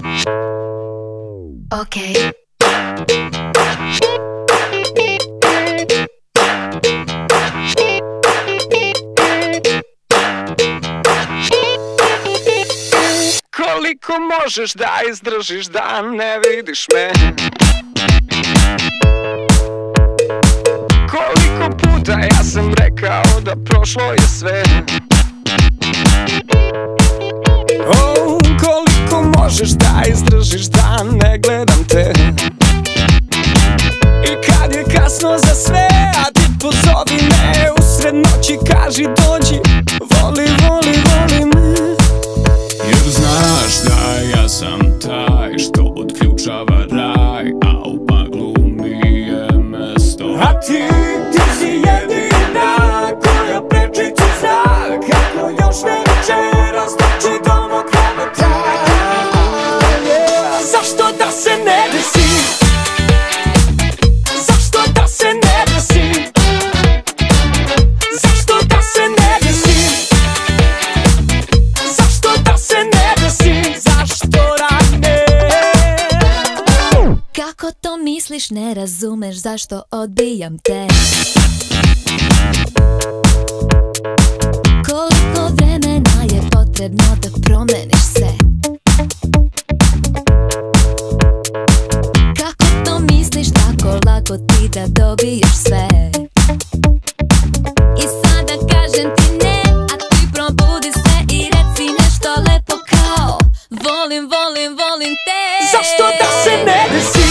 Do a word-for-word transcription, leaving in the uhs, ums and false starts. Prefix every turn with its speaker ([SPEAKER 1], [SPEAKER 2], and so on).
[SPEAKER 1] Okej.
[SPEAKER 2] Koliko možeš da izdržiš da ne vidiš me? Koliko puta ja sam rekao da prošlo je sve? Oh, koliko možeš da izdržiš da ne gledam te? I kad je kasno za sve, a ti pozovi me usred noći, kaži dođi, voli, voli, voli me.
[SPEAKER 3] Jer znaš da ja sam taj što otključava raj, a u paglu mi je mesto.
[SPEAKER 2] A ti, ti si jedina koja prečicu zna kako još ne večeras doći do mog kreveta. Zašto da se ne desi? Zašto da se ne desi? Zašto da se ne desi? Zašto da se ne desi? Zašto da ne?
[SPEAKER 1] Kako to misliš, ne razumeš zašto odbijam te? Koliko vremena je potrebno da promeniš se? Kako to misliš tako lako ti da dobiješ sve? I sada kažem ti ne, a ti probudi se i reci nešto lepo kao volim, volim, volim te.
[SPEAKER 2] Zašto da se ne desi?